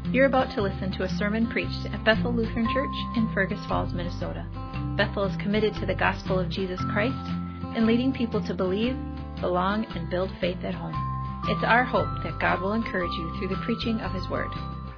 You're about to listen to a sermon preached at Bethel Lutheran Church in Fergus Falls, Minnesota. Bethel is committed to the gospel of Jesus Christ and leading people to believe, belong, and build faith at home. It's our hope that God will encourage you through the preaching of His Word.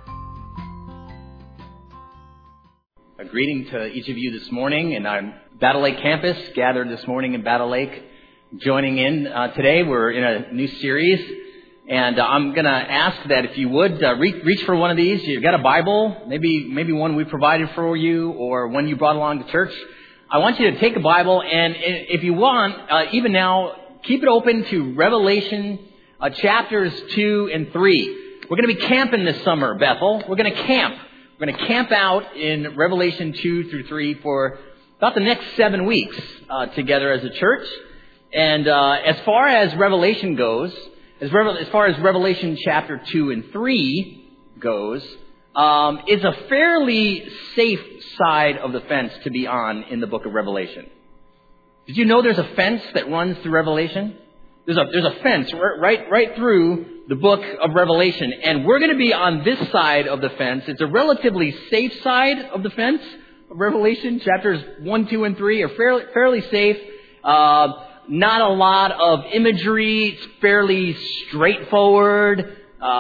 A greeting to each of you this morning, and I'm Battle Lake campus, gathered this morning in Battle Lake, joining in today. We're in a new series. And I'm going to ask that if you would reach for one of these. You've got a Bible, maybe one we provided for you or one you brought along to church. I want you to take a Bible and if you want, even now, keep it open to Revelation chapters 2 and 3. We're going to be camping this summer, Bethel. We're going to camp. We're going to camp out in Revelation 2 through 3 for about the next 7 weeks together as a church. And as far as Revelation goes, as far as Revelation chapter 2 and 3 goes, it's a fairly safe side of the fence to be on in the book of Revelation. Did you know there's a fence that runs through Revelation? There's a fence right through the book of Revelation. And we're going to be on this side of the fence. It's a relatively safe side of the fence of Revelation. Chapters 1, 2, and 3 are fairly safe. Not a lot of imagery. It's fairly straightforward,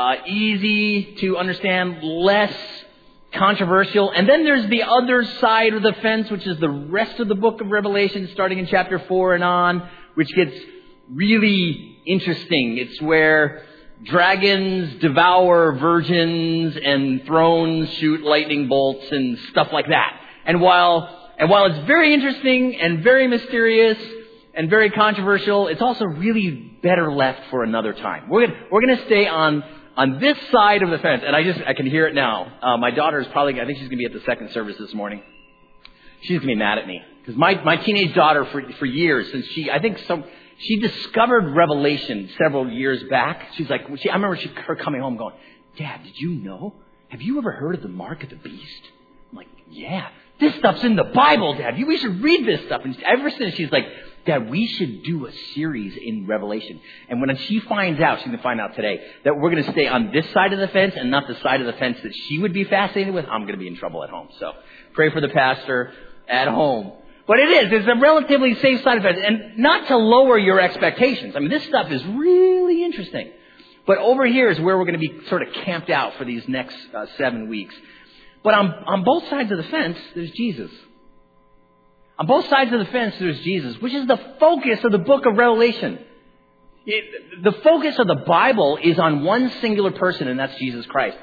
easy to understand, less controversial. And then there's the other side of the fence, which is the rest of the book of Revelation, starting in chapter 4 and on, which gets really interesting. It's where dragons devour virgins and thrones shoot lightning bolts and stuff like that. And while it's very interesting and very mysterious and very controversial, it's also really better left for another time. We're going to stay on this side of the fence, and I can hear it now. My daughter is I think she's going to be at the second service this morning. She's going to be mad at me because my teenage daughter for years, since she discovered Revelation several years back. She's like, I remember her coming home going, "Dad, did you know? Have you ever heard of the mark of the beast?" I'm like, "Yeah, this stuff's in the Bible, Dad. We should read this stuff." And ever since she's like, "Dad, we should do a series in Revelation." And when she finds out, she's going to find out today, that we're going to stay on this side of the fence and not the side of the fence that she would be fascinated with, I'm going to be in trouble at home. So pray for the pastor at home. But it's a relatively safe side of the fence. And not to lower your expectations. I mean, this stuff is really interesting. But over here is where we're going to be sort of camped out for these next 7 weeks. But on both sides of the fence, there's Jesus. On both sides of the fence, there's Jesus, which is the focus of the book of Revelation. The focus of the Bible is on one singular person, and that's Jesus Christ.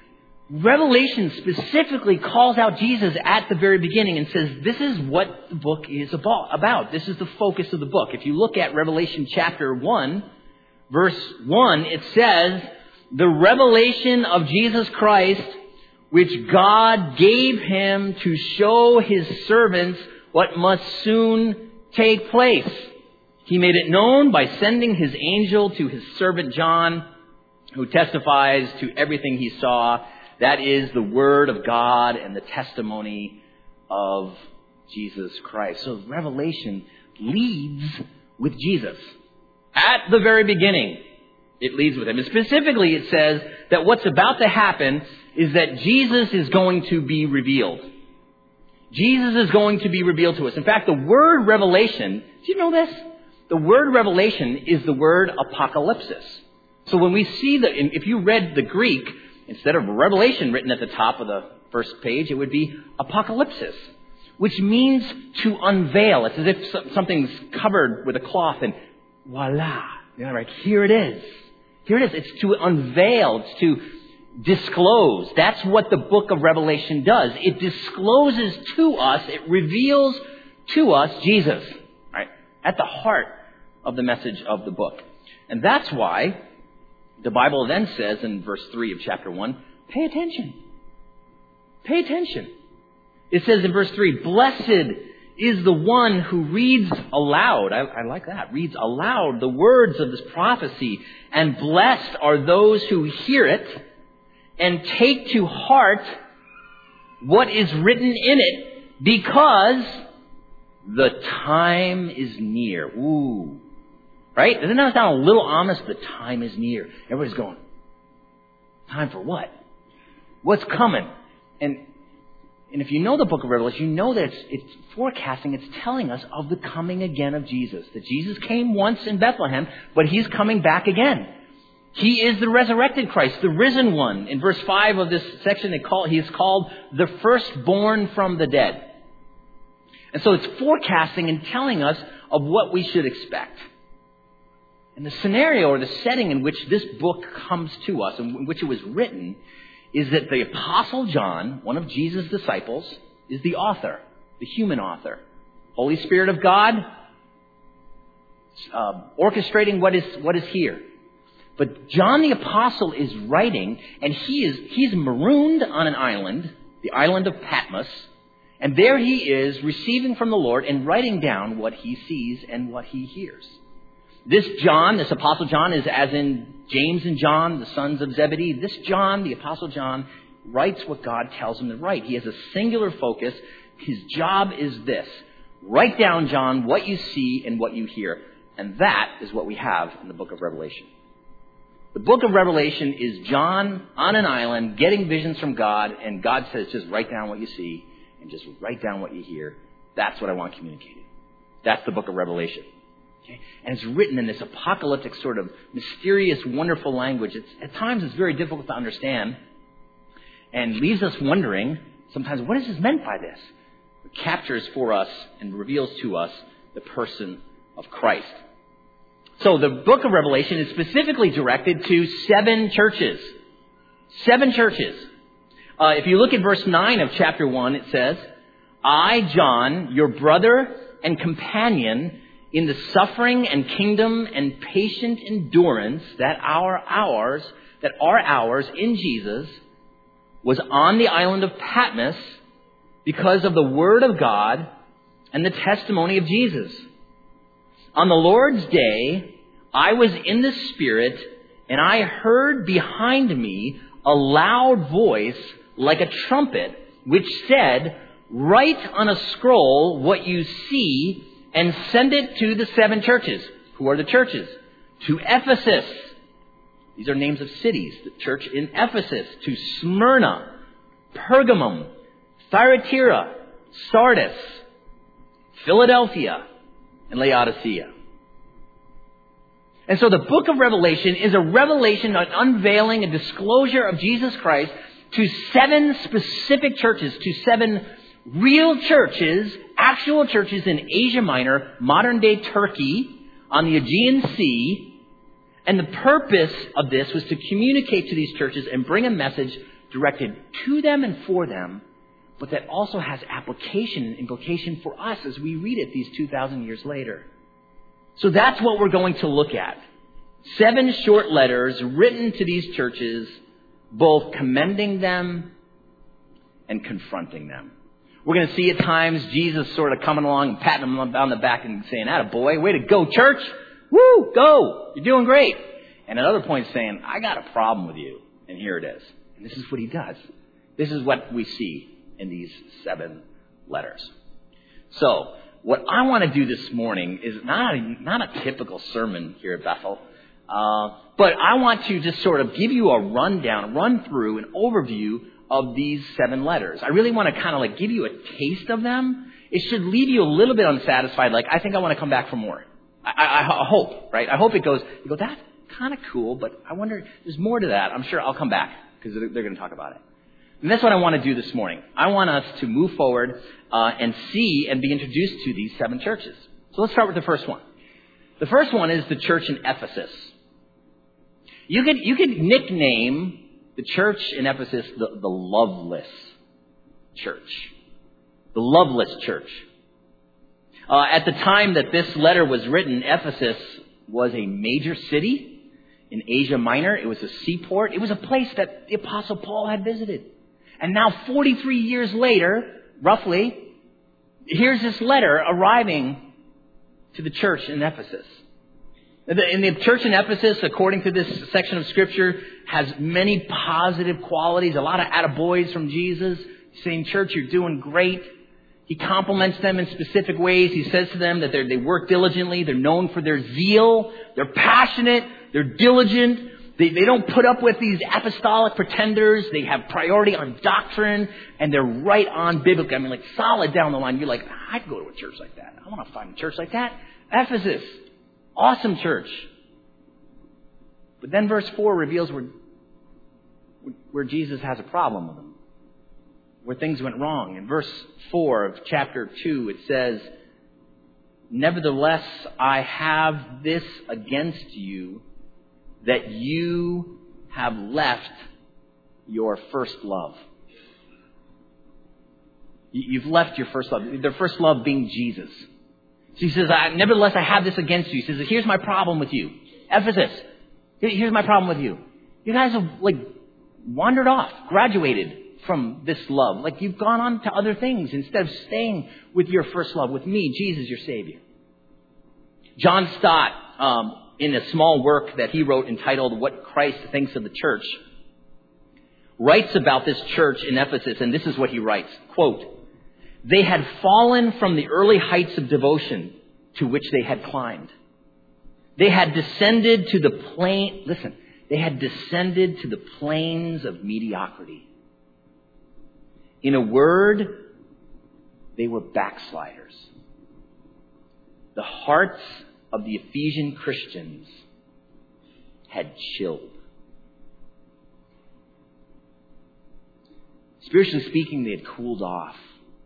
Revelation specifically calls out Jesus at the very beginning and says, this is what the book is about. This is the focus of the book. If you look at Revelation chapter 1, verse 1, it says, "The revelation of Jesus Christ, which God gave him to show his servants what must soon take place. He made it known by sending his angel to his servant John, who testifies to everything he saw. That is the word of God and the testimony of Jesus Christ." So Revelation leads with Jesus. At the very beginning, it leads with him. And specifically, it says that what's about to happen is that Jesus is going to be revealed. Jesus is going to be revealed to us. In fact, the word revelation, do you know this? The word revelation is the word apocalypsis. So when we see if you read the Greek, instead of revelation written at the top of the first page, it would be apocalypsis, which means to unveil. It's as if something's covered with a cloth and voila, right, here it is. Here it is. It's to unveil. It's to disclose. That's what the book of Revelation does. It discloses to us, it reveals to us Jesus, right? At the heart of the message of the book. And that's why the Bible then says in verse 3 of chapter 1, pay attention. Pay attention. It says in verse 3, "Blessed is the one who reads aloud," I like that, reads aloud the words of this prophecy, "and blessed are those who hear it and take to heart what is written in it, because the time is near." Ooh. Right? Doesn't that sound a little ominous? The time is near. Everybody's going, time for what? what's coming. And if you know the book of Revelation, you know that it's forecasting, it's telling us of the coming again of Jesus. That Jesus came once in Bethlehem, but he's coming back again. He is the resurrected Christ, the risen one. In verse 5 of this section, he is called the firstborn from the dead. And so it's forecasting and telling us of what we should expect. And the scenario or the setting in which this book comes to us, and in which it was written, is that the Apostle John, one of Jesus' disciples, is the author, the human author. Holy Spirit of God, orchestrating what is here. But John the Apostle is writing, and he's marooned on an island, the island of Patmos, and there he is receiving from the Lord and writing down what he sees and what he hears. This John, this Apostle John, is as in James and John, the sons of Zebedee. This John, the Apostle John, writes what God tells him to write. He has a singular focus. His job is this. Write down, John, what you see and what you hear. And that is what we have in the book of Revelation. The book of Revelation is John on an island getting visions from God, and God says, just write down what you see and just write down what you hear. That's what I want communicated. That's the book of Revelation. Okay? And it's written in this apocalyptic sort of mysterious, wonderful language. At times it's very difficult to understand and leaves us wondering sometimes, what is meant by this? It captures for us and reveals to us the person of Christ. So the book of Revelation is specifically directed to 7 churches. 7 churches. If you look at verse 9 of chapter 1, it says, I, John, your brother and companion in the suffering and kingdom and patient endurance that are ours in Jesus, was on the island of Patmos because of the word of God and the testimony of Jesus. On the Lord's day, I was in the Spirit, and I heard behind me a loud voice like a trumpet, which said, write on a scroll what you see and send it to the 7 churches. Who are the churches? To Ephesus. These are names of cities. The church in Ephesus. To Smyrna, Pergamum, Thyatira, Sardis, Philadelphia, and Laodicea. And so the book of Revelation is a revelation, an unveiling, a disclosure of Jesus Christ to 7 specific churches, to 7 real churches, actual churches in Asia Minor, modern-day Turkey, on the Aegean Sea. And the purpose of this was to communicate to these churches and bring a message directed to them and for them, but that also has application and implication for us as we read it these 2,000 years later. So that's what we're going to look at. 7 short letters written to these churches, both commending them and confronting them. We're going to see at times Jesus sort of coming along and patting them on the back and saying, attaboy, way to go, church. Woo, go. You're doing great. And at other points saying, I got a problem with you. And here it is. And this is what he does. This is what we see in these 7 letters. So, what I want to do this morning is not a typical sermon here at Bethel, but I want to just sort of give you a rundown, run through, an overview of these 7 letters. I really want to kind of like give you a taste of them. It should leave you a little bit unsatisfied, like I think I want to come back for more. I hope, right? I hope you go, that's kind of cool, but I wonder, there's more to that. I'm sure I'll come back because they're going to talk about it. And that's what I want to do this morning. I want us to move forward and see and be introduced to these 7 churches. So let's start with the first one. The first one is the church in Ephesus. You could nickname the church in Ephesus the loveless church. The loveless church. At the time that this letter was written, Ephesus was a major city in Asia Minor. It was a seaport. It was a place that the Apostle Paul had visited. And now 43 years later, roughly, here's this letter arriving to the church in Ephesus. In the church in Ephesus, according to this section of Scripture, has many positive qualities, a lot of attaboys from Jesus, saying, church, you're doing great. He compliments them in specific ways. He says to them that they work diligently. They're known for their zeal. They're passionate. They're diligent. They don't put up with these apostolic pretenders. They have priority on doctrine, and they're right on biblical. I mean, like solid down the line. You're like, I'd go to a church like that. I want to find a church like that. Ephesus, awesome church. But then verse 4 reveals where Jesus has a problem with them, where things went wrong. In verse 4 of chapter 2, it says, "Nevertheless, I have this against you, that you have left your first love." You've left your first love. Their first love being Jesus. So he says, "Nevertheless, I have this against you." He says, "Here's my problem with you. Ephesus, here's my problem with you. You guys have wandered off, graduated from this love. You've gone on to other things instead of staying with your first love, with me, Jesus, your Savior." John Stott, in a small work that he wrote entitled "What Christ Thinks of the Church," writes about this church in Ephesus, and this is what he writes, quote, "They had fallen from the early heights of devotion to which they had climbed. They had descended to the plains of mediocrity. In a word, they were backsliders. The hearts of the Ephesian Christians had chilled. Spiritually speaking, they had cooled off,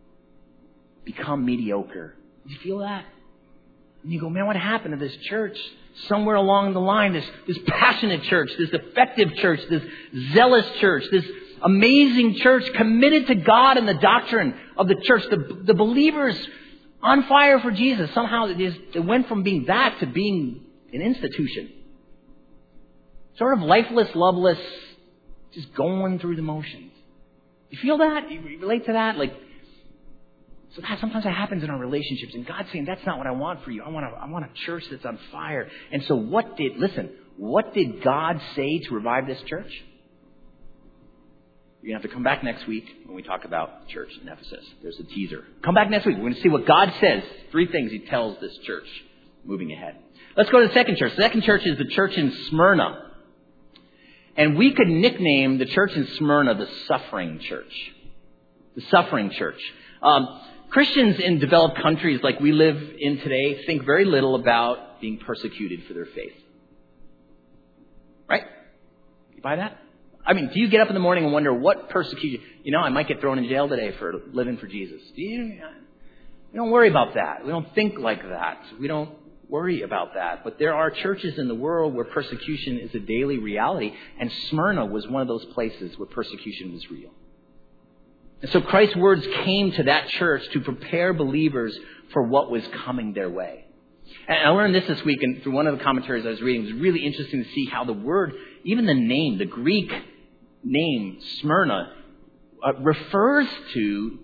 become mediocre." Did you feel that? And you go, man, what happened to this church? Somewhere along the line, this passionate church, this effective church, this zealous church, this amazing church committed to God and the doctrine of the church, the believers on fire for Jesus. Somehow it went from being that to being an institution. Sort of lifeless, loveless, just going through the motions. You feel that? You relate to that? So that sometimes that happens in our relationships, and God's saying, that's not what I want for you. I want a church that's on fire. And so what did God say to revive this church? You're going to have to come back next week when we talk about church in Ephesus. There's a teaser. Come back next week. We're going to see what God says. 3 things he tells this church moving ahead. Let's go to the second church. The second church is the church in Smyrna. And we could nickname the church in Smyrna the suffering church. The suffering church. Christians in developed countries like we live in today think very little about being persecuted for their faith. Right? You buy that? I mean, do you get up in the morning and wonder what persecution? I might get thrown in jail today for living for Jesus. We don't worry about that. We don't think like that. We don't worry about that. But there are churches in the world where persecution is a daily reality. And Smyrna was one of those places where persecution was real. And so Christ's words came to that church to prepare believers for what was coming their way. And I learned this week, and through one of the commentaries I was reading, it was really interesting to see how the word, even the name, the Greek name Smyrna, refers to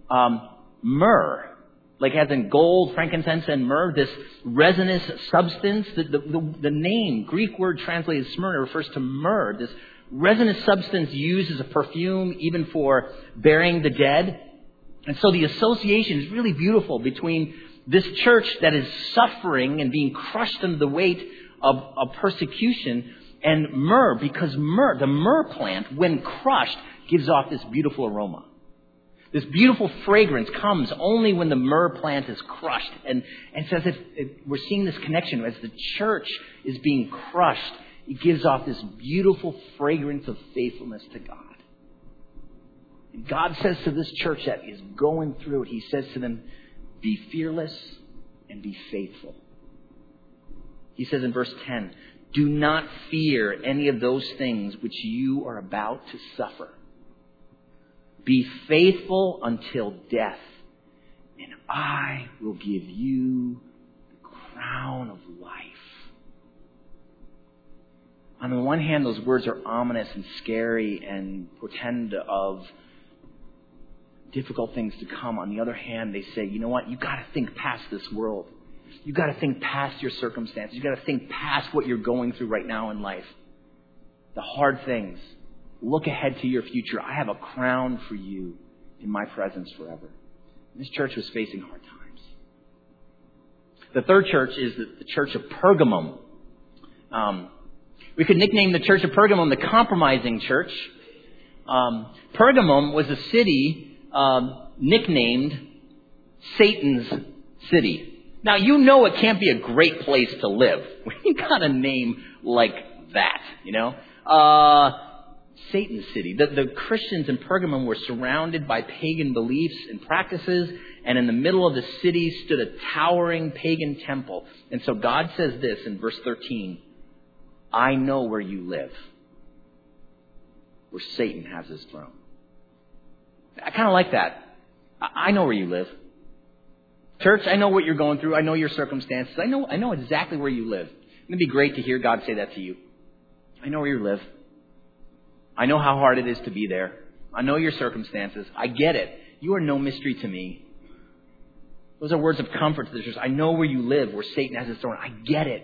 myrrh, as in gold, frankincense, and myrrh, this resinous substance. The name, Greek word translated Smyrna, refers to myrrh, this resinous substance used as a perfume, even for burying the dead. And so the association is really beautiful between this church that is suffering and being crushed under the weight of persecution and myrrh, because the myrrh plant, when crushed, gives off this beautiful aroma. This beautiful fragrance comes only when the myrrh plant is crushed. And it's as if we're seeing this connection. As the church is being crushed, it gives off this beautiful fragrance of faithfulness to God. And God says to this church that is going through it, He says to them, be fearless and be faithful. He says in verse 10, do not fear any of those things which you are about to suffer. Be faithful until death, and I will give you the crown of life. On the one hand, those words are ominous and scary and portend of difficult things to come. On the other hand, they say, you know what? You've got to think past this world. You've got to think past your circumstances. You've got to think past what you're going through right now in life. The hard things. Look ahead to your future. I have a crown for you in my presence forever. This church was facing hard times. The third church is the church of Pergamum. We could nickname the church of Pergamum the compromising church. Pergamum was a city nicknamed Satan's city. Now, you know it can't be a great place to live when you got a name like that, you know. Satan's city. The Christians in Pergamum were surrounded by pagan beliefs and practices, and in the middle of the city stood a towering pagan temple. And so God says this in verse 13, I know where you live, where Satan has his throne. I kind of like that. I know where you live. Church, I know what you're going through. I know your circumstances. I know exactly where you live. It'd be great to hear God say that to you. I know where you live. I know how hard it is to be there. I know your circumstances. I get it. You are no mystery to me. Those are words of comfort to the church. I know where you live, where Satan has his throne. I get it.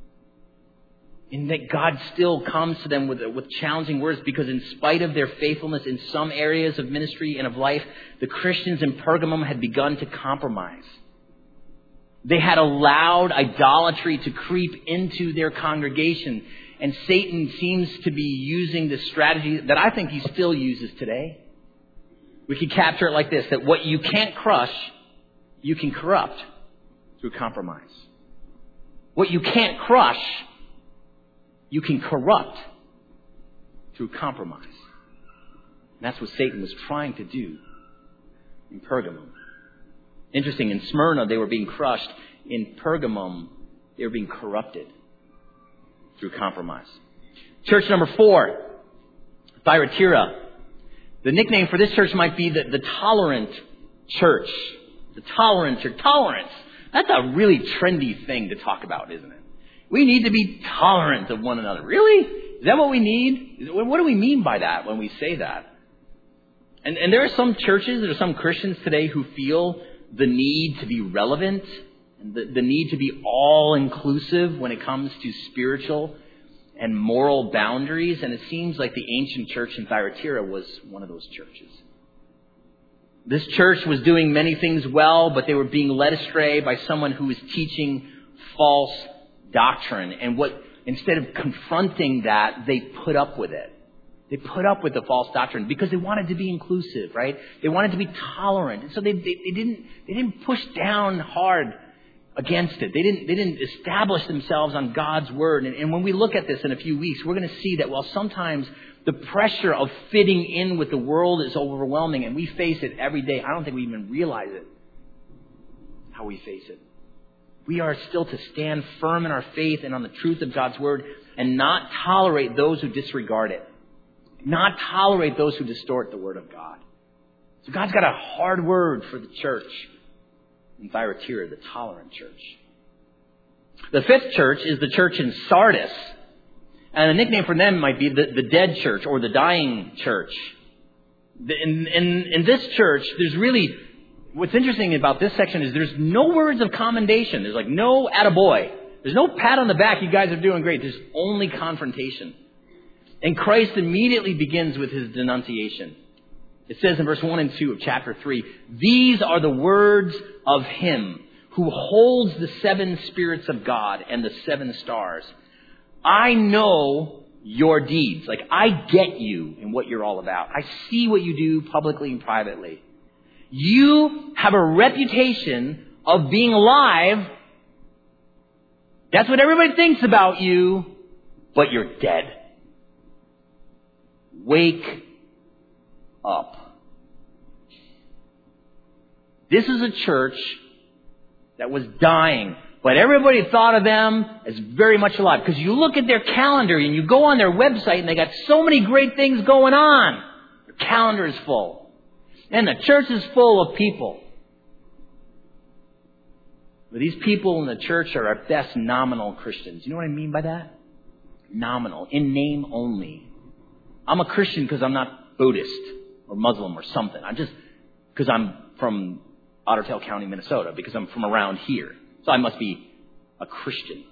And that God still comes to them with challenging words, because in spite of their faithfulness in some areas of ministry and of life, the Christians in Pergamum had begun to compromise. They had allowed idolatry to creep into their congregation. And Satan seems to be using this strategy that I think he still uses today. We could capture it like this, that what you can't crush, you can corrupt through compromise. What you can't crush, you can corrupt through compromise. And that's what Satan was trying to do in Pergamum. Interesting, in Smyrna they were being crushed. In Pergamum they were being corrupted through compromise. Church number 4, Thyatira. The nickname for this church might be the tolerant church. The tolerant church. Tolerance. That's a really trendy thing to talk about, isn't it? We need to be tolerant of one another. Really? Is that what we need? What do we mean by that when we say that? And there are some churches, there are some Christians today who feel the need to be relevant, and the need to be all-inclusive when it comes to spiritual and moral boundaries. And it seems like the ancient church in Thyatira was one of those churches. This church was doing many things well, but they were being led astray by someone who was teaching false doctrine. And instead of confronting that, they put up with it. They put up with the false doctrine because they wanted to be inclusive, right? They wanted to be tolerant. And so they didn't push down hard against it. They didn't establish themselves on God's word. And when we look at this in a few weeks, we're going to see that while sometimes the pressure of fitting in with the world is overwhelming, and we face it every day, I don't think we even realize it, how we face it. We are still to stand firm in our faith and on the truth of God's word and not tolerate those who disregard it. Not tolerate those who distort the word of God. So God's got a hard word for the church in Thyatira, the tolerant church. The 5th church is the church in Sardis. And a nickname for them might be the dead church or the dying church. In this church, there's really, what's interesting about this section is there's no words of commendation. There's like no attaboy. There's no pat on the back, you guys are doing great. There's only confrontation. And Christ immediately begins with his denunciation. It says in verse 1 and 2 of chapter 3, these are the words of him who holds the 7 spirits of God and the 7 stars. I know your deeds. Like, I get you and what you're all about. I see what you do publicly and privately. You have a reputation of being alive. That's what everybody thinks about you, but you're dead. Wake up. This is a church that was dying, but everybody thought of them as very much alive. Because you look at their calendar and you go on their website and they got so many great things going on. Their calendar is full. And the church is full of people. But these people in the church are at best nominal Christians. You know what I mean by that? Nominal. In name only. I'm a Christian because I'm not Buddhist or Muslim or something. Because I'm from Otter Tail County, Minnesota, because I'm from around here. So I must be a Christian.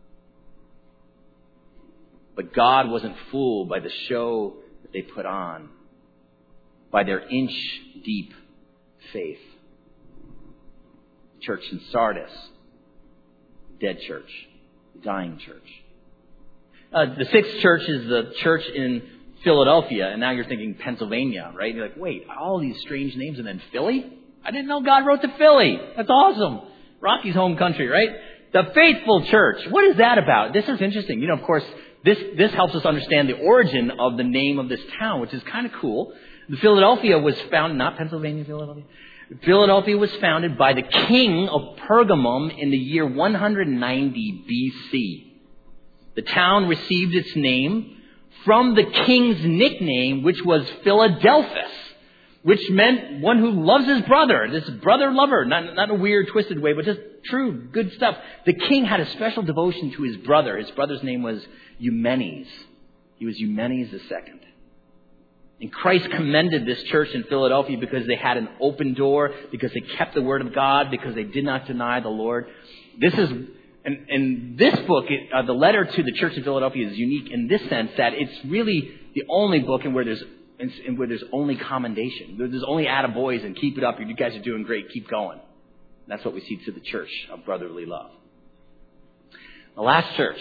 But God wasn't fooled by the show that they put on, by their inch-deep faith. Church in Sardis, dead church, dying church. The sixth church is the church in Philadelphia, and now you're thinking Pennsylvania, right? You're like, wait, all these strange names and then Philly? I didn't know God wrote to Philly. That's awesome. Rocky's home country, right? The Faithful Church. What is that about? This is interesting. You know, of course, this helps us understand the origin of the name of this town, which is kind of cool. The Philadelphia was founded, not Pennsylvania, Philadelphia. Philadelphia was founded by the king of Pergamum in the year 190 BC. The town received its name from the king's nickname, which was Philadelphus, which meant one who loves his brother. This brother lover, not a weird, twisted way, but just true, good stuff. The king had a special devotion to his brother. His brother's name was Eumenes. He was Eumenes II. And Christ commended this church in Philadelphia because they had an open door, because they kept the word of God, because they did not deny the Lord. This is... And this book, the letter to the church in Philadelphia is unique in this sense that it's really the only book in where there's only commendation. There's only attaboys and keep it up. You guys are doing great. Keep going. That's what we see to the church of brotherly love. The last church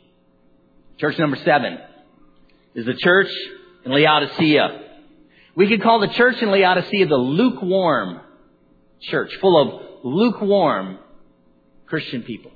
number 7, is the church in Laodicea. We could call the church in Laodicea the lukewarm church, full of lukewarm Christian people.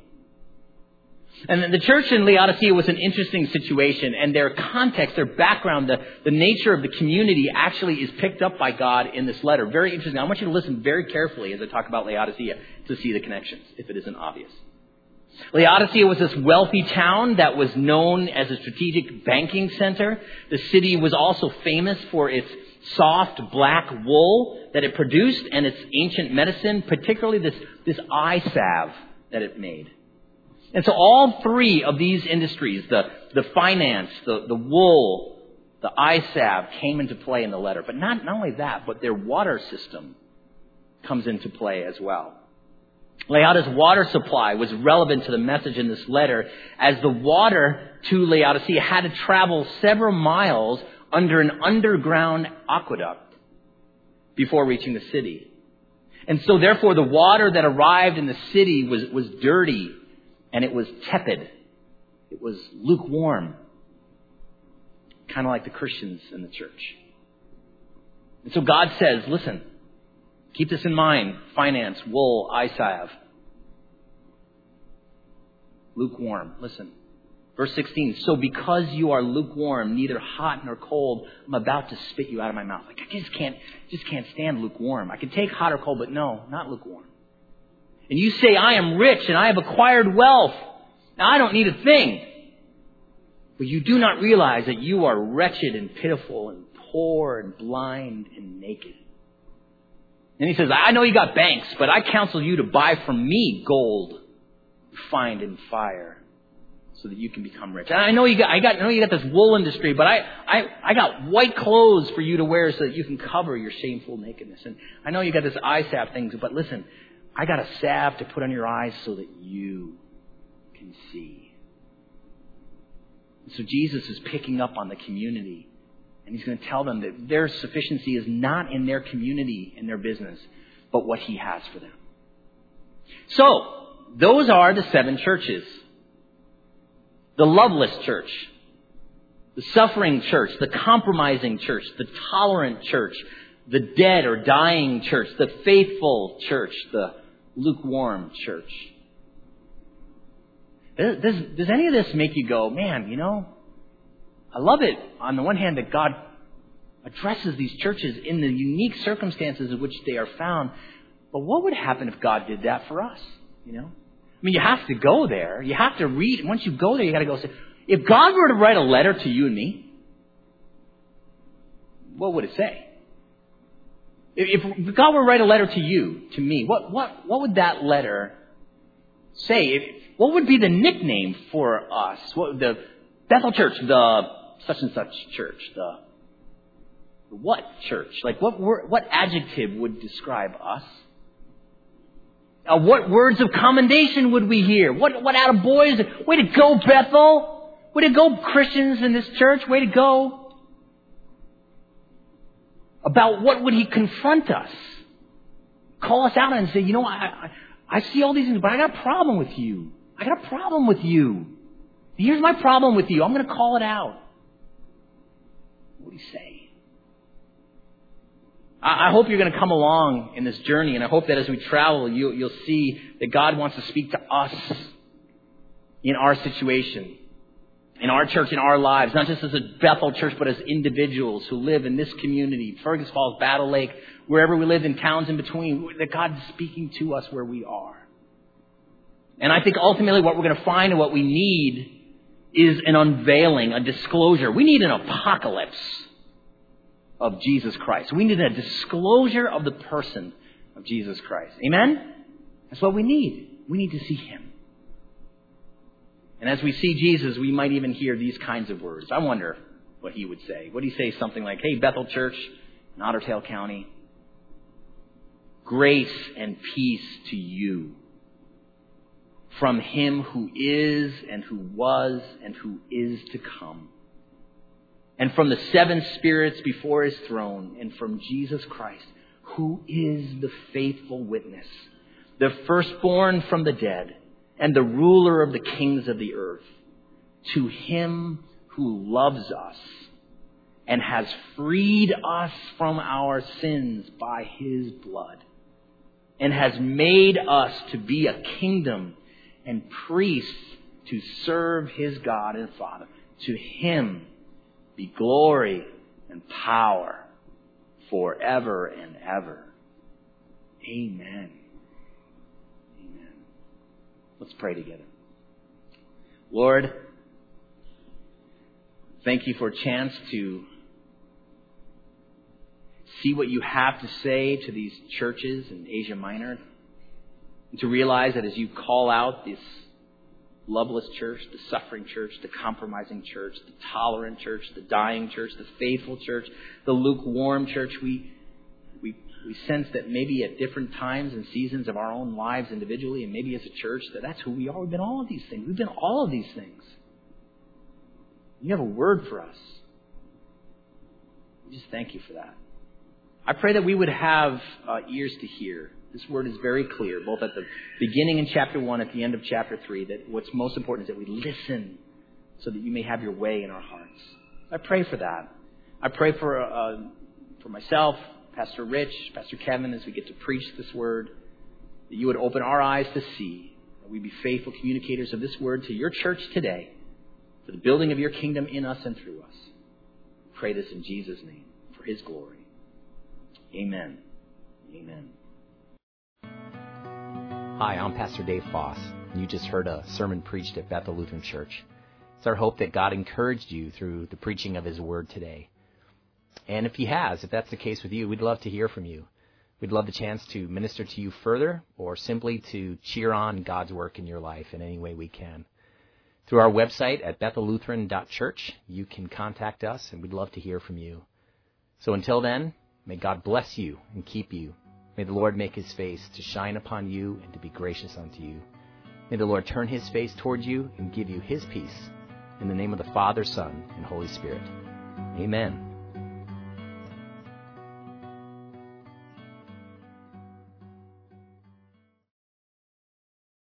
And the church in Laodicea was an interesting situation, and their context, their background, the nature of the community actually is picked up by God in this letter. Very interesting. I want you to listen very carefully as I talk about Laodicea to see the connections, if it isn't obvious. Laodicea was this wealthy town that was known as a strategic banking center. The city was also famous for its soft black wool that it produced and its ancient medicine, particularly this eye salve that it made. And so all three of these industries, the finance, the wool, the eye salve, came into play in the letter. But not only that, but their water system comes into play as well. Laodicea's water supply was relevant to the message in this letter, as the water to Laodicea had to travel several miles under an underground aqueduct before reaching the city. And so therefore the water that arrived in the city was dirty, and it was tepid. It was lukewarm. Kind of like the Christians in the church. And so God says, listen, keep this in mind. Finance, wool, eye salve. Lukewarm. Listen. Verse 16. So because you are lukewarm, neither hot nor cold, I'm about to spit you out of my mouth. Like I just can't stand lukewarm. I can take hot or cold, but no, not lukewarm. And you say, I am rich and I have acquired wealth. Now I don't need a thing. But you do not realize that you are wretched and pitiful and poor and blind and naked. And he says, I know you got banks, but I counsel you to buy from me gold refined in fire so that you can become rich. And I know you got this wool industry, but I got white clothes for you to wear so that you can cover your shameful nakedness. And I know you got this eye salve thing, but listen, I got a salve to put on your eyes so that you can see. And so Jesus is picking up on the community, and he's going to tell them that their sufficiency is not in their community and their business, but what he has for them. So, those are the 7 churches. The loveless church, the suffering church, the compromising church, the tolerant church, the dead or dying church, the faithful church, the lukewarm church. Does any of this make you go, man, I love it on the one hand that God addresses these churches in the unique circumstances in which they are found, but what would happen if God did that for us? I mean, you have to go there. You have to read. Once you go there, you got to go say, if God were to write a letter to you and me, what would it say? If God were to write a letter to you, to me, what would that letter say? What would be the nickname for us? The Bethel Church, the such and such church, the what church? Like what adjective would describe us? What words of commendation would we hear? What attaboys? Way to go, Bethel! Way to go, Christians in this church! Way to go! About what would he confront us? Call us out and say, I see all these things, but I got a problem with you. I got a problem with you. Here's my problem with you. I'm going to call it out. What do you say? I hope you're going to come along in this journey, and I hope that as we travel, you'll see that God wants to speak to us in our situation, in our church, in our lives, not just as a Bethel church, but as individuals who live in this community, Fergus Falls, Battle Lake, wherever we live in towns in between, that God is speaking to us where we are. And I think ultimately what we're going to find and what we need is an unveiling, a disclosure. We need an apocalypse of Jesus Christ. We need a disclosure of the person of Jesus Christ. Amen? That's what we need. We need to see Him. And as we see Jesus, we might even hear these kinds of words. I wonder what He would say. Would He say something like, hey, Bethel Church in Otter Tail County, grace and peace to you from Him who is and who was and who is to come, and from the seven spirits before His throne, and from Jesus Christ, who is the faithful witness, the firstborn from the dead, and the ruler of the kings of the earth, to Him who loves us and has freed us from our sins by His blood, and has made us to be a kingdom and priests to serve His God and Father. To Him be glory and power forever and ever. Amen. Amen. Let's pray together. Lord, thank You for a chance to see what You have to say to these churches in Asia Minor. And to realize that as You call out this loveless church, the suffering church, the compromising church, the tolerant church, the dying church, the faithful church, the lukewarm church, we sense that maybe at different times and seasons of our own lives individually and maybe as a church, that's who we are. We've been all of these things. We've been all of these things. You have a word for us. We just thank You for that. I pray that we would have ears to hear. This word is very clear, both at the beginning in chapter 1, at the end of chapter 3, that what's most important is that we listen so that You may have Your way in our hearts. I pray for that. I pray for myself, Pastor Rich, Pastor Kevin, as we get to preach this word, that You would open our eyes to see, that we be faithful communicators of this word to Your church today, for the building of Your kingdom in us and through us. I pray this in Jesus' name, for His glory. Amen. Amen. Hi, I'm Pastor Dave Foss, and you just heard a sermon preached at Bethel Lutheran Church. It's our hope that God encouraged you through the preaching of His Word today. And if He has, if that's the case with you, we'd love to hear from you. We'd love the chance to minister to you further or simply to cheer on God's work in your life in any way we can. Through our website at bethellutheran.church, you can contact us, and we'd love to hear from you. So until then, may God bless you and keep you. May the Lord make His face to shine upon you and to be gracious unto you. May the Lord turn His face toward you and give you His peace. In the name of the Father, Son, and Holy Spirit. Amen.